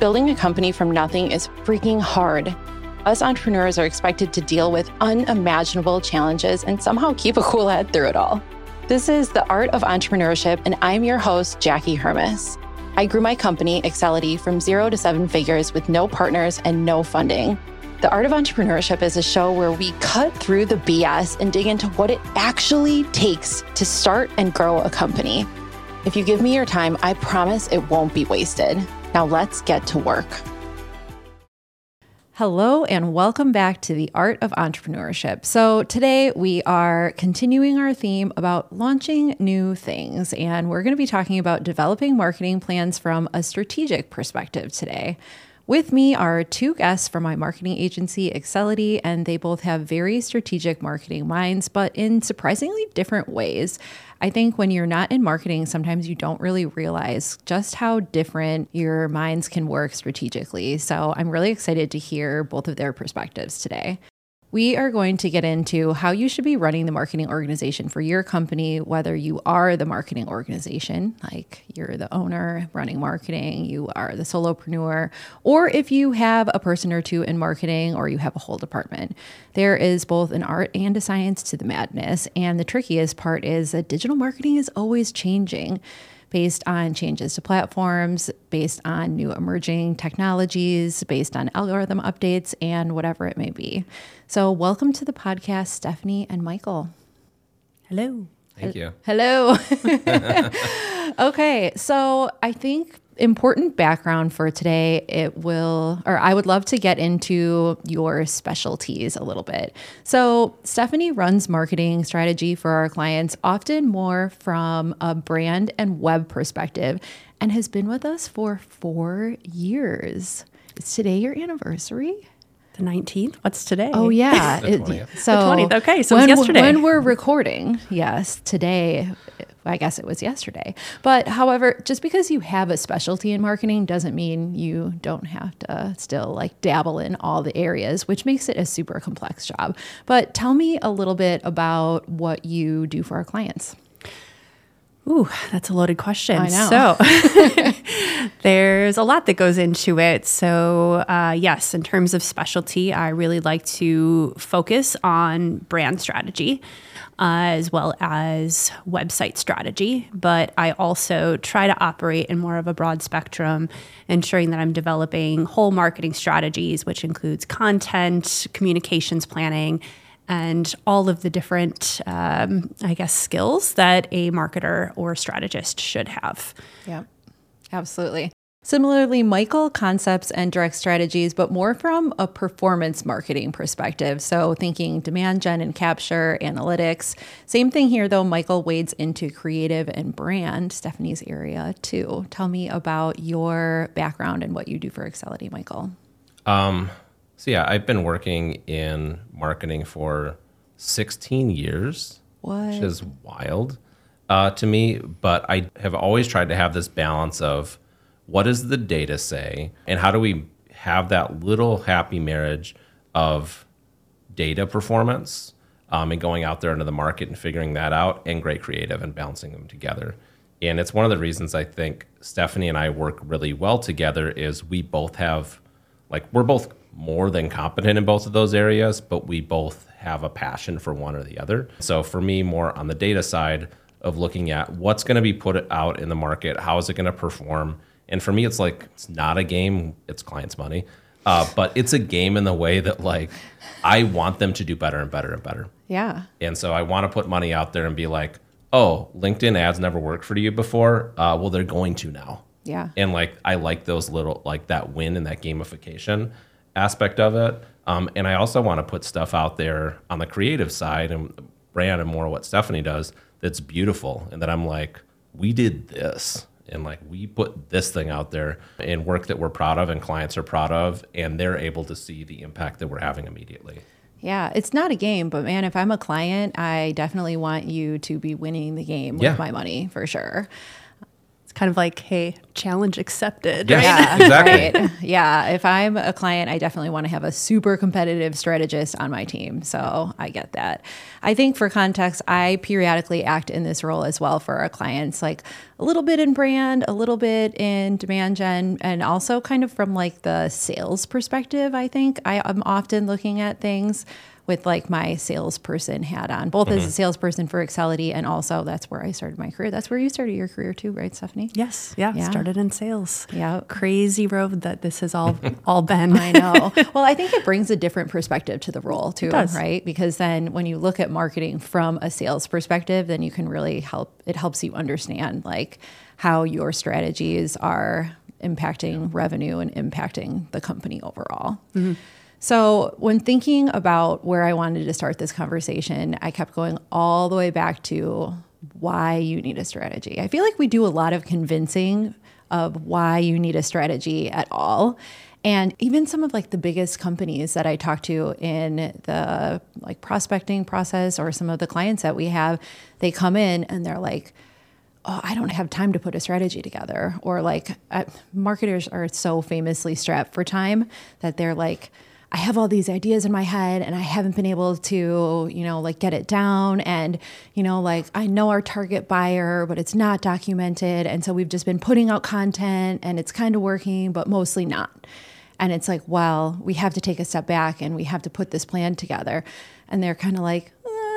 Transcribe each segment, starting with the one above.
Building a company from nothing is freaking hard. Us entrepreneurs are expected to deal with unimaginable challenges and somehow keep a cool head through it all. This is The Art of Entrepreneurship, and I'm your host, Jackie Hermes. I grew my company, Excelity, from 0 to 7 figures with no partners and no funding. The Art of Entrepreneurship is a show where we cut through the BS and dig into what it actually takes to start and grow a company. If you give me your time, I promise it won't be wasted. Now let's get to work. Hello and welcome back to The Art of Entrepreneurship. So today we are continuing our theme about launching new things, and we're going to be talking about developing marketing plans from a strategic perspective today. With me are two guests from my marketing agency, Excelity, and they both have very strategic marketing minds, but in surprisingly different ways. I think when you're not in marketing, sometimes you don't really realize just how different your minds can work strategically. So I'm really excited to hear both of their perspectives today. We are going to get into how you should be running the marketing organization for your company, whether you are the marketing organization, like you're the owner running marketing, you are the solopreneur, or if you have a person or two in marketing or you have a whole department. There is both an art and a science to the madness. And the trickiest part is that digital marketing is always changing, based on changes to platforms, based on new emerging technologies, based on algorithm updates, and whatever it may be. So welcome to the podcast, Stephanie and Michael. Hello. Thank you. Hello. Okay, so I think important background for today, I would love to get into your specialties a little bit. So Stephanie runs marketing strategy for our clients, often more from a brand and web perspective, and has been with us for 4 years. Is today your anniversary? The 19th? What's today? Oh, yeah. The 20th. So The 20th. Okay, so it was yesterday. When we're recording, yes, today, I guess it was yesterday. But however, just because you have a specialty in marketing doesn't mean you don't have to still dabble in all the areas, which makes it a super complex job. But tell me a little bit about what you do for our clients. Ooh, that's a loaded question. I know. So there's a lot that goes into it. So yes, in terms of specialty, I really like to focus on brand strategy as well as website strategy. But I also try to operate in more of a broad spectrum, ensuring that I'm developing whole marketing strategies, which includes content, communications planning, and all of the different, skills that a marketer or strategist should have. Yeah, absolutely. Similarly, Michael, concepts and direct strategies, but more from a performance marketing perspective. So thinking demand gen and capture, analytics. Same thing here, though. Michael wades into creative and brand, Stephanie's area too. Tell me about your background and what you do for Excelity, Michael. So yeah, I've been working in marketing for 16 years, which is wild to me. But I have always tried to have this balance of what does the data say, and how do we have that little happy marriage of data performance and going out there into the market and figuring that out, and great creative and balancing them together. And it's one of the reasons I think Stephanie and I work really well together is we both have, we're both more than competent in both of those areas, but we both have a passion for one or the other. So for me, more on the data side of looking at what's going to be put out in the market, how is it going to perform? And for me, it's not a game, it's clients' money, but it's a game in the way that I want them to do better and better and better. Yeah. And so I want to put money out there and be like, oh, LinkedIn ads never worked for you before. Well, they're going to now. Yeah. And I like those little, that win and that gamification aspect of it. And I also want to put stuff out there on the creative side and brand and more what Stephanie does that's beautiful. And that I'm we did this and we put this thing out there in work that we're proud of and clients are proud of, and they're able to see the impact that we're having immediately. Yeah, it's not a game, but man, if I'm a client, I definitely want you to be winning the game with my money for sure. kind of like, hey, challenge accepted. Yes, Yeah, exactly. right. Yeah. If I'm a client, I definitely want to have a super competitive strategist on my team. So I get that. I think for context, I periodically act in this role as well for our clients, like a little bit in brand, a little bit in demand gen, and also kind of from like the sales perspective. I think I'm often looking at things with like my salesperson hat on, both as a salesperson for Excelity, and also that's where I started my career. That's where you started your career too, right, Stephanie? Yes. Yeah. Started in sales. Yeah. Crazy road that this has all been. I know. Well, I think it brings a different perspective to the role too, does. right? Because then when you look at marketing from a sales perspective, then you can really helps you understand like how your strategies are impacting revenue and impacting the company overall. So when thinking about where I wanted to start this conversation, I kept going all the way back to why you need a strategy. I feel like we do a lot of convincing of why you need a strategy at all. And even some of like the biggest companies that I talk to in the like prospecting process, or some of the clients that we have, they come in and they're like, oh, I don't have time to put a strategy together. Or like marketers are so famously strapped for time that they're like, I have all these ideas in my head and I haven't been able to, like get it down. And, like I know our target buyer, but it's not documented. And so we've just been putting out content and it's kind of working, but mostly not. And it's like, well, we have to take a step back and we have to put this plan together. And they're kind of like,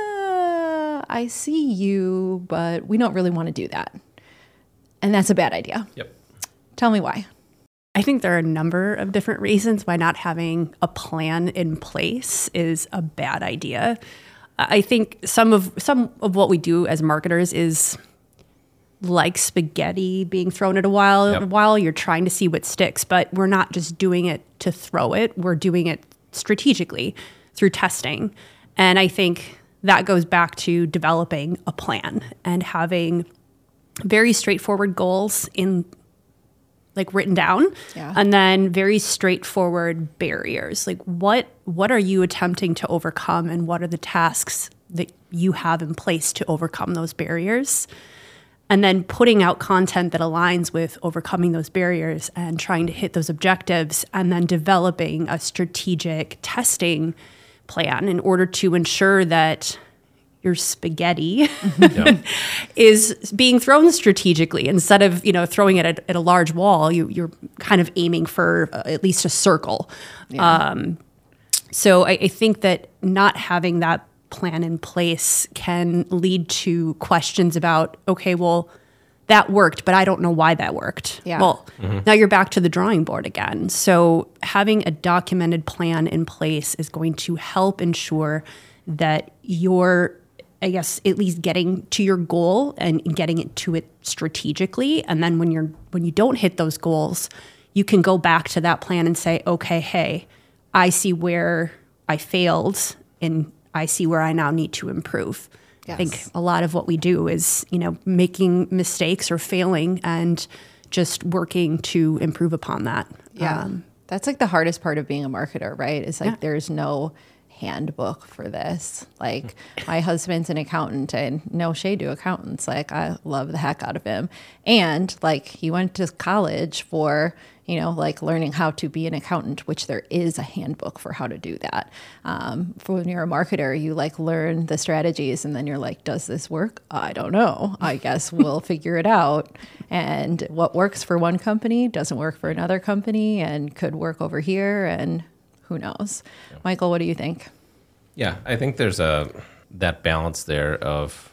I see you, but we don't really want to do that. And that's a bad idea. Yep. Tell me why. I think there are a number of different reasons why not having a plan in place is a bad idea. I think some of what we do as marketers is like spaghetti being thrown at a while. You're trying to see what sticks, but we're not just doing it to throw it. We're doing it strategically through testing. And I think that goes back to developing a plan and having very straightforward goals like written down, and then very straightforward barriers. Like what are you attempting to overcome, and what are the tasks that you have in place to overcome those barriers? And then putting out content that aligns with overcoming those barriers and trying to hit those objectives, and then developing a strategic testing plan in order to ensure that your spaghetti is being thrown strategically instead of throwing it at a large wall. You're kind of aiming for at least a circle. So I think that not having that plan in place can lead to questions about, okay, well, that worked, but I don't know why that worked. Yeah. Well, now you're back to the drawing board again. So having a documented plan in place is going to help ensure that you're, I guess, at least getting to your goal and getting it to it strategically. And then when you don't hit those goals, you can go back to that plan and say, okay, hey, I see where I failed and I see where I now need to improve. Yes. I think a lot of what we do is, making mistakes or failing and just working to improve upon that. Yeah. That's like the hardest part of being a marketer, right? It's like there's no handbook for this. Like my husband's an accountant, and no shade to accountants. Like I love the heck out of him. And like he went to college for, like learning how to be an accountant, which there is a handbook for how to do that. For when you're a marketer, you like learn the strategies and then you're like, does this work? I don't know. I guess we'll figure it out. And what works for one company doesn't work for another company and could work over here, and who knows? Yeah. Michael, what do you think? Yeah, I think there's that balance there of,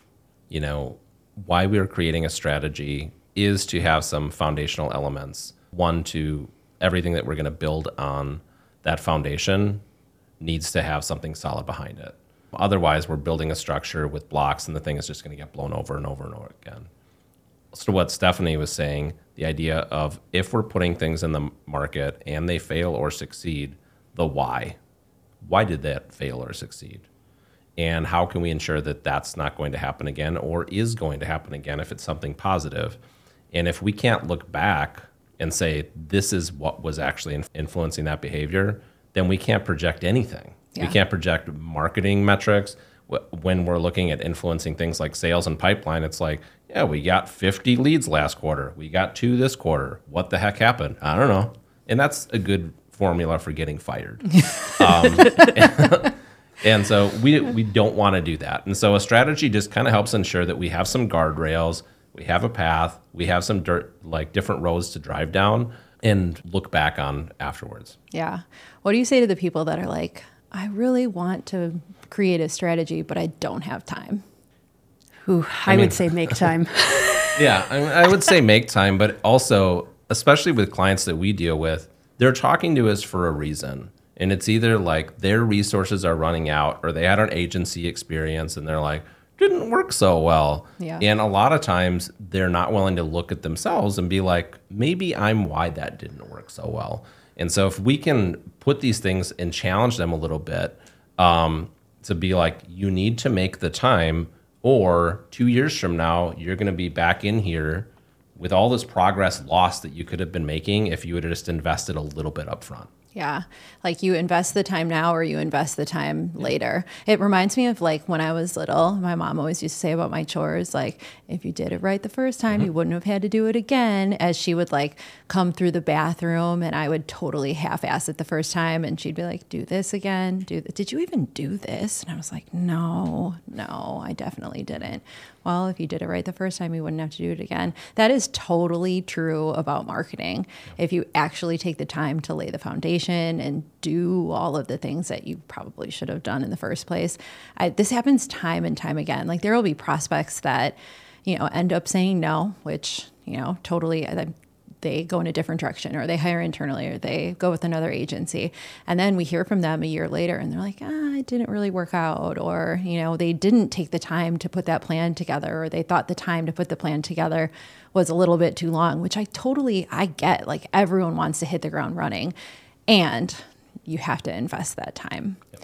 why we're creating a strategy is to have some foundational elements. One, to everything that we're going to build on that foundation needs to have something solid behind it. Otherwise, we're building a structure with blocks and the thing is just going to get blown over and over and over again. So what Stephanie was saying, the idea of if we're putting things in the market and they fail or succeed, the why. Why did that fail or succeed? And how can we ensure that that's not going to happen again or is going to happen again if it's something positive? And if we can't look back and say, this is what was actually influencing that behavior, then we can't project anything. Yeah. We can't project marketing metrics. when we're looking at influencing things like sales and pipeline, it's like, yeah, we got 50 leads last quarter. We got 2 this quarter. What the heck happened? I don't know. And that's a good formula for getting fired. And so we don't want to do that. And so a strategy just kind of helps ensure that we have some guardrails, we have a path, we have some different roads to drive down and look back on afterwards. Yeah. What do you say to the people that are like, I really want to create a strategy, but I don't have time? I would say make time. Yeah, I would say make time, but also, especially with clients that we deal with, they're talking to us for a reason. And it's either like their resources are running out or they had an agency experience and they're like, didn't work so well. Yeah. And a lot of times they're not willing to look at themselves and be like, maybe I'm why that didn't work so well. And so if we can put these things and challenge them a little bit to be like, you need to make the time, or 2 years from now, you're going to be back in here with all this progress lost that you could have been making if you would have just invested a little bit up front. Yeah. Like you invest the time now or you invest the time later. It reminds me of like when I was little, my mom always used to say about my chores, like, if you did it right the first time, you wouldn't have had to do it again, as she would like come through the bathroom and I would totally half-ass it the first time. And she'd be like, do this again. Did you even do this? And I was like, no, I definitely didn't. Well, if you did it right the first time, you wouldn't have to do it again. That is totally true about marketing. If you actually take the time to lay the foundation and do all of the things that you probably should have done in the first place. This happens time and time again. Like there will be prospects that, end up saying no, which, totally they go in a different direction, or they hire internally, or they go with another agency. And then we hear from them a year later and they're like, it didn't really work out. Or, they didn't take the time to put that plan together, or they thought the time to put the plan together was a little bit too long, which I get. Like everyone wants to hit the ground running and you have to invest that time. Yep.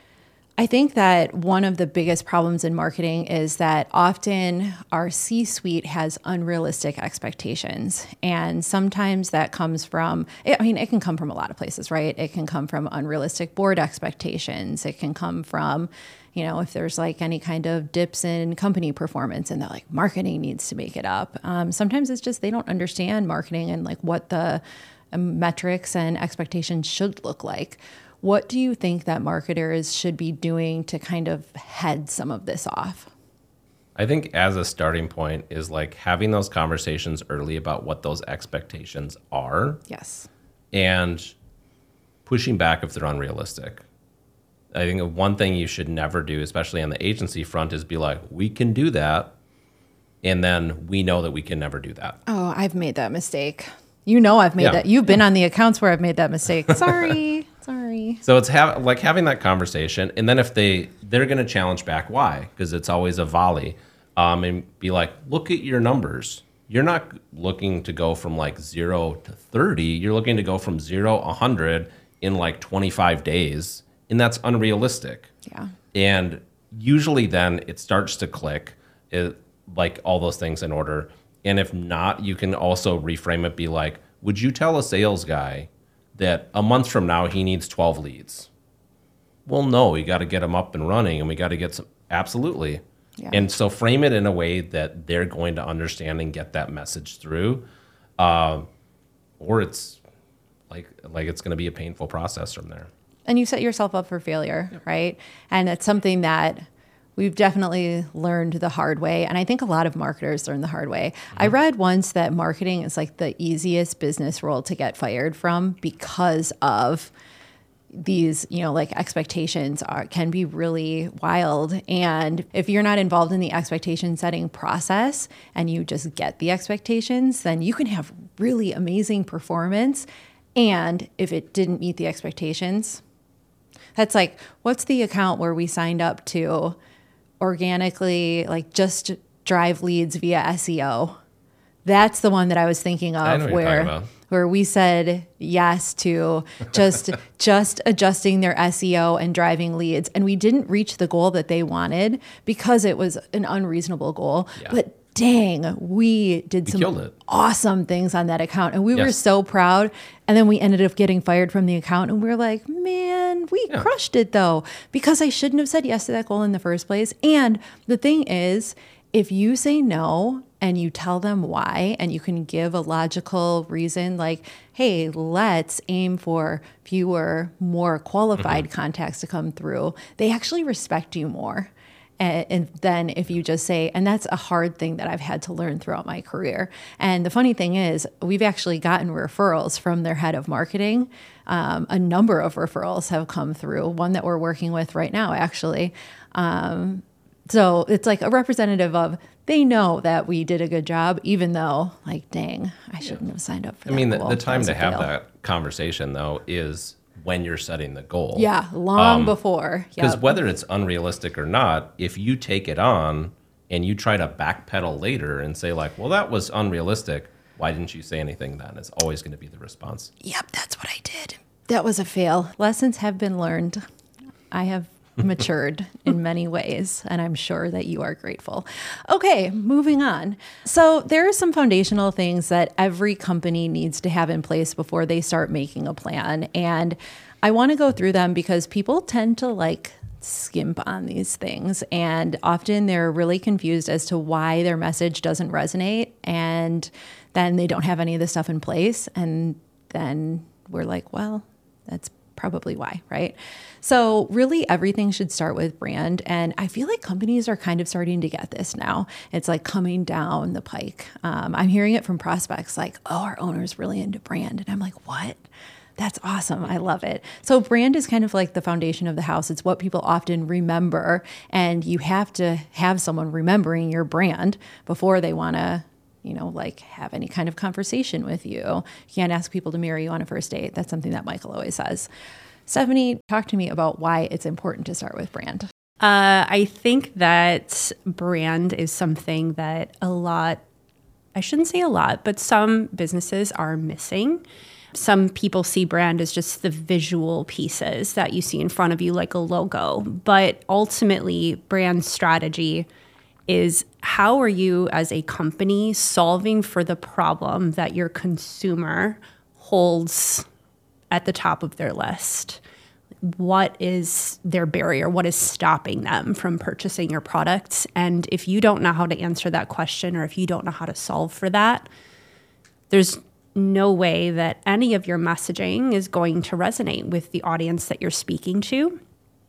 I think that one of the biggest problems in marketing is that often our C-suite has unrealistic expectations. And sometimes that comes from, it can come from a lot of places, right? It can come from unrealistic board expectations. It can come from, if there's like any kind of dips in company performance and they're like, marketing needs to make it up. Sometimes it's just they don't understand marketing and like what the metrics and expectations should look like. What do you think that marketers should be doing to kind of head some of this off? I think as a starting point is like having those conversations early about what those expectations are. Yes. And pushing back if they're unrealistic. I think one thing you should never do, especially on the agency front, is be like, we can do that. And then we know that we can never do that. Oh, I've made that mistake. I've made that. You've been on the accounts where I've made that mistake. Sorry. So it's having that conversation, and then if they're going to challenge back, why? Because it's always a volley, and be like, look at your numbers. You're not looking to go from like 0 to 30. You're looking to go from 0 to 100 in like 25 days, and that's unrealistic. Yeah. And usually then it starts to click, like all those things in order. And if not, you can also reframe it, be like, would you tell a sales guy that a month from now he needs 12 leads? Well, no, we got to get them up and running, and we got to get some, absolutely. Yeah. And so frame it in a way that they're going to understand and get that message through, or it's like it's going to be a painful process from there. And you set yourself up for failure, yep. Right? And it's something that we've definitely learned the hard way. And I think a lot of marketers learn the hard way. Mm-hmm. I read once that marketing is like the easiest business role to get fired from because of these, like expectations can be really wild. And if you're not involved in the expectation setting process and you just get the expectations, then you can have really amazing performance. And if it didn't meet the expectations, that's like, what's the account where we signed up to organically, like just drive leads via SEO? That's the one that I was thinking of, where we said yes to just adjusting their SEO and driving leads. And we didn't reach the goal that they wanted because it was an unreasonable goal. Yeah. But dang, we did some awesome things on that account. And we were so proud. And then we ended up getting fired from the account. And we were like, man, we crushed it though, because I shouldn't have said yes to that goal in the first place. And the thing is, if you say no and you tell them why, and you can give a logical reason like, hey, let's aim for fewer, more qualified contacts to come through, they actually respect you more. And then if you just say, and that's a hard thing that I've had to learn throughout my career. And the funny thing is, we've actually gotten referrals from their head of marketing. A number of referrals have come through, one that we're working with right now, actually. So it's like a representative of, they know that we did a good job, even though, like, dang, I shouldn't have signed up for that. I mean, the time to have that conversation, though, is when you're setting the goal. Yeah, long before. Because whether it's unrealistic or not, if you take it on and you try to backpedal later and say like, well, that was unrealistic, why didn't you say anything then? It's always going to be the response. Yep, that's what I did. That was a fail. Lessons have been learned. I have matured in many ways, and I'm sure that you are grateful. Okay, moving on. So there are some foundational things that every company needs to have in place before they start making a plan. And I want to go through them because people tend to like skimp on these things. And often they're really confused as to why their message doesn't resonate. And then they don't have any of this stuff in place. And then we're like, well, that's probably why, right? So really everything should start with brand. And I feel like companies are kind of starting to get this now. It's like coming down the pike. I'm hearing it from prospects like, oh, our owner's really into brand. And I'm like, what? That's awesome. I love it. So brand is kind of like the foundation of the house. It's what people often remember. And you have to have someone remembering your brand before they want to, you know, like have any kind of conversation with you. You can't ask people to marry you on a first date. That's something that Michael always says. Stephanie, talk to me about why it's important to start with brand. I think that brand is something that I shouldn't say a lot, but some businesses are missing. Some people see brand as just the visual pieces that you see in front of you, like a logo. But ultimately, brand strategy is how are you as a company solving for the problem that your consumer holds at the top of their list? What is their barrier? What is stopping them from purchasing your products? And if you don't know how to answer that question, or if you don't know how to solve for that, there's no way that any of your messaging is going to resonate with the audience that you're speaking to.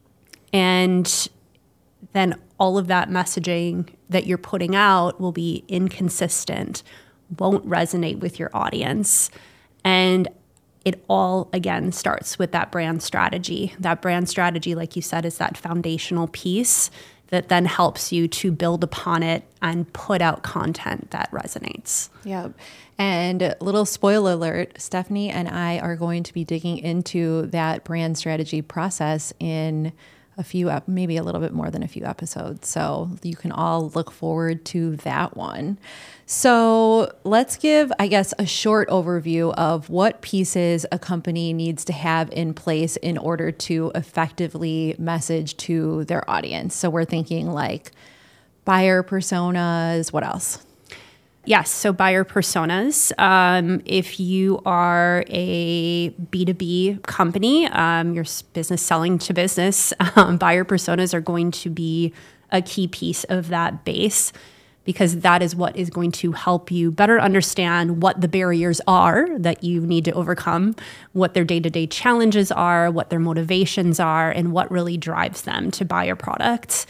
And then all of that messaging that you're putting out will be inconsistent, won't resonate with your audience. And it all, again, starts with that brand strategy. That brand strategy, like you said, is that foundational piece that then helps you to build upon it and put out content that resonates. Yeah. And little spoiler alert, Stephanie and I are going to be digging into that brand strategy process in a few, maybe a little bit more than a few episodes. So you can all look forward to that one. So let's give, I guess, a short overview of what pieces a company needs to have in place in order to effectively message to their audience. So we're thinking like buyer personas, what else? Yes, so buyer personas. If you are a B2B company, your business selling to business, buyer personas are going to be a key piece of that base, because that is what is going to help you better understand what the barriers are that you need to overcome, what their day-to-day challenges are, what their motivations are, and what really drives them to buy your products.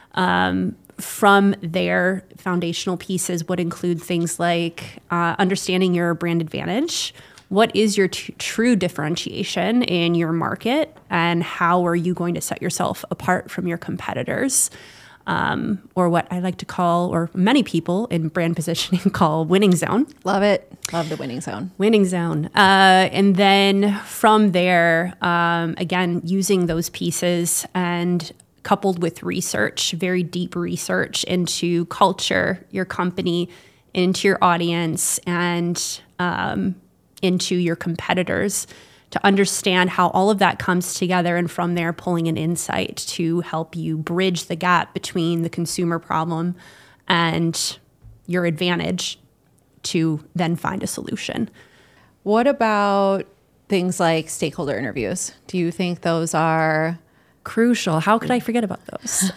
From their foundational pieces would include things like understanding your brand advantage. What is your true differentiation in your market, and how are you going to set yourself apart from your competitors? Or what I like to call, or many people in brand positioning call, winning zone. Love it. Love the winning zone. Winning zone. And then from there, again, using those pieces and coupled with research, very deep research into culture, your company, into your audience, and into your competitors, to understand how all of that comes together, and from there pulling an insight to help you bridge the gap between the consumer problem and your advantage to then find a solution. What about things like stakeholder interviews? Do you think those are crucial? How could I forget about those?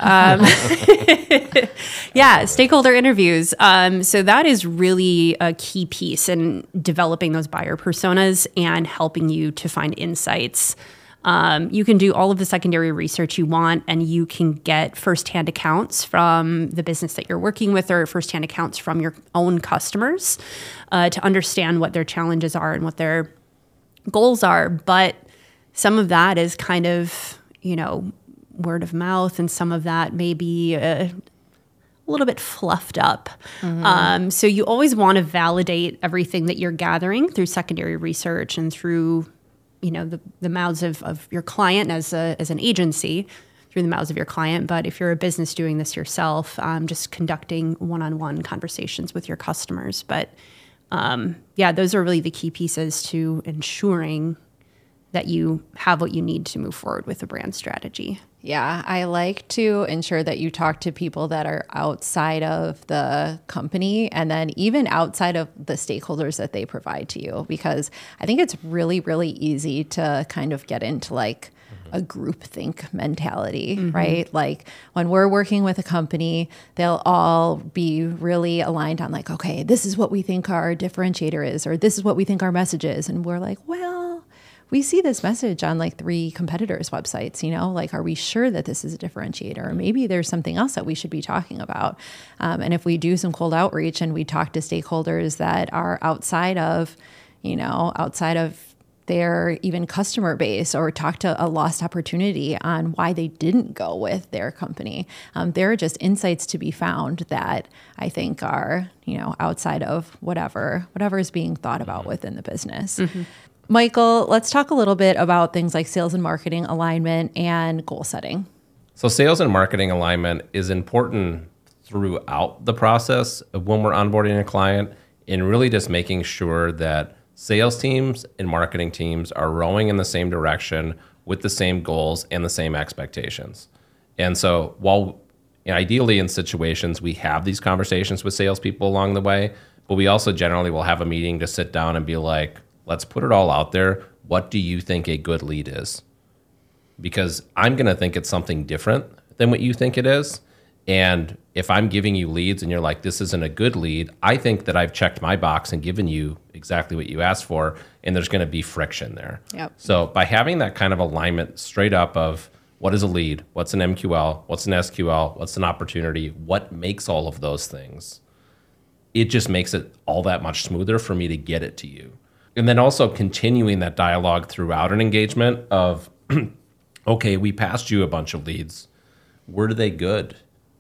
Yeah, stakeholder interviews. So that is really a key piece in developing those buyer personas and helping you to find insights. You can do all of the secondary research you want, and you can get firsthand accounts from the business that you're working with, or firsthand accounts from your own customers to understand what their challenges are and what their goals are. But some of that is kind of, word of mouth, and some of that may be a little bit fluffed up. So you always want to validate everything that you're gathering through secondary research and through the mouths of your client as an agency, through the mouths of your client. But if you're a business doing this yourself, just conducting one-on-one conversations with your customers. But those are really the key pieces to ensuring that you have what you need to move forward with a brand strategy. Yeah, I like to ensure that you talk to people that are outside of the company, and then even outside of the stakeholders that they provide to you, because I think it's really, really easy to kind of get into like a groupthink mentality, right? Like when we're working with a company, they'll all be really aligned on like, okay, this is what we think our differentiator is, or this is what we think our message is. And we're like, well, we see this message on like 3 competitors' websites, like, are we sure that this is a differentiator? Or maybe there's something else that we should be talking about. And if we do some cold outreach and we talk to stakeholders that are outside of their even customer base, or talk to a lost opportunity on why they didn't go with their company, there are just insights to be found that I think are, outside of whatever is being thought about within the business. Michael, let's talk a little bit about things like sales and marketing alignment and goal setting. So sales and marketing alignment is important throughout the process of when we're onboarding a client, and really just making sure that sales teams and marketing teams are rowing in the same direction with the same goals and the same expectations. And so while ideally in situations we have these conversations with salespeople along the way, but we also generally will have a meeting to sit down and be like, let's put it all out there. What do you think a good lead is? Because I'm going to think it's something different than what you think it is. And if I'm giving you leads and you're like, this isn't a good lead, I think that I've checked my box and given you exactly what you asked for, and there's going to be friction there. Yep. So by having that kind of alignment straight up of what is a lead, what's an MQL, what's an SQL, what's an opportunity, what makes all of those things, it just makes it all that much smoother for me to get it to you. And then also continuing that dialogue throughout an engagement of, okay, we passed you a bunch of leads. Were they good?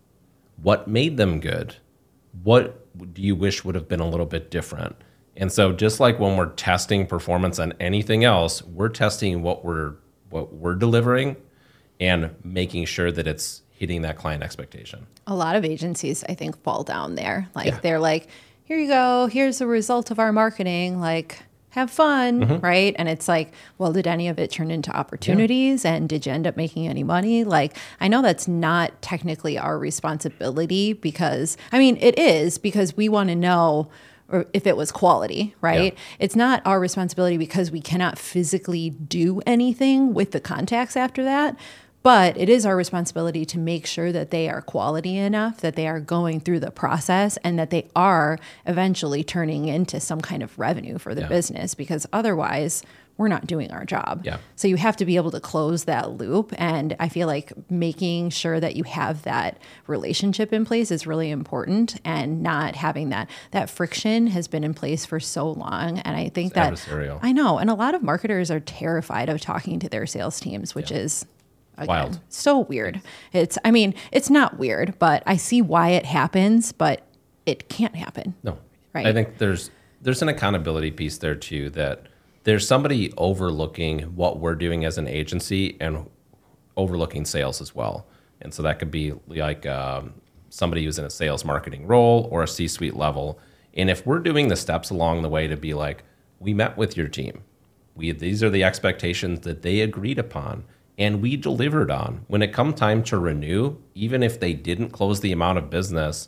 What made them good? What do you wish would have been a little bit different? And so just like when we're testing performance on anything else, we're testing what we're delivering and making sure that it's hitting that client expectation. A lot of agencies, I think, fall down there. They're like, here you go, here's the result of our marketing, like, have fun, right? And it's like, well, did any of it turn into opportunities? And did you end up making any money? Like, I know that's not technically our responsibility, because, it is, because we want to know if it was quality, right? Yeah. It's not our responsibility because we cannot physically do anything with the contacts after that. But it is our responsibility to make sure that they are quality enough, that they are going through the process, and that they are eventually turning into some kind of revenue for the business, because otherwise we're not doing our job. Yeah. So you have to be able to close that loop. And I feel like making sure that you have that relationship in place is really important, and not having that friction has been in place for so long. And I think that adversarial. I know. And a lot of marketers are terrified of talking to their sales teams, which is, again, wild. So weird. It's not weird, but I see why it happens, but it can't happen. No. Right. I think there's an accountability piece there too, that there's somebody overlooking what we're doing as an agency and overlooking sales as well. And so that could be like somebody who's in a sales marketing role or a C-suite level. And if we're doing the steps along the way to be like, we met with your team, these are the expectations that they agreed upon, and we delivered on. When it come time to renew, even if they didn't close the amount of business,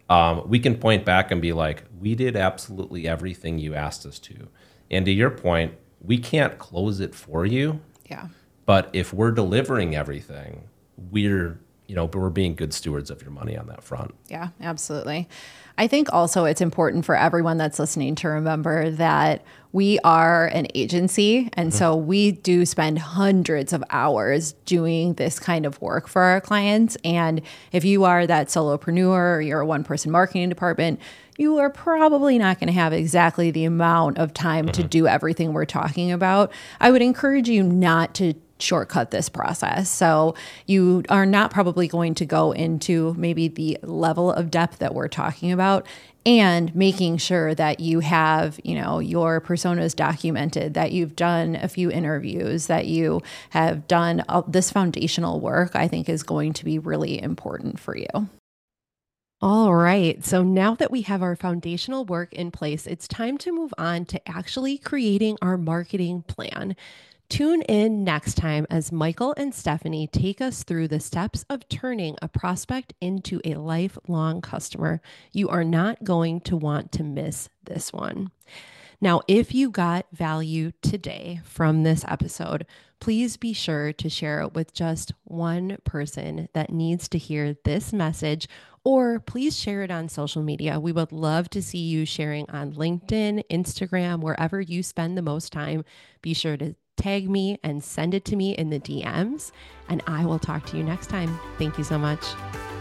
we can point back and be like, we did absolutely everything you asked us to. And to your point, we can't close it for you. Yeah. But if we're delivering everything, we're being good stewards of your money on that front. Yeah, absolutely. I think also it's important for everyone that's listening to remember that we are an agency. And so we do spend hundreds of hours doing this kind of work for our clients. And if you are that solopreneur or you're a one-person marketing department, you are probably not going to have exactly the amount of time to do everything we're talking about. I would encourage you not to shortcut this process. So you are not probably going to go into maybe the level of depth that we're talking about, and making sure that you have, your personas documented, that you've done a few interviews, that you have done this foundational work, I think is going to be really important for you. All right. So now that we have our foundational work in place, it's time to move on to actually creating our marketing plan. Tune in next time as Michael and Stephanie take us through the steps of turning a prospect into a lifelong customer. You are not going to want to miss this one. Now, if you got value today from this episode, please be sure to share it with just one person that needs to hear this message, or please share it on social media. We would love to see you sharing on LinkedIn, Instagram, wherever you spend the most time. Be sure to tag me and send it to me in the DMs, and I will talk to you next time. Thank you so much.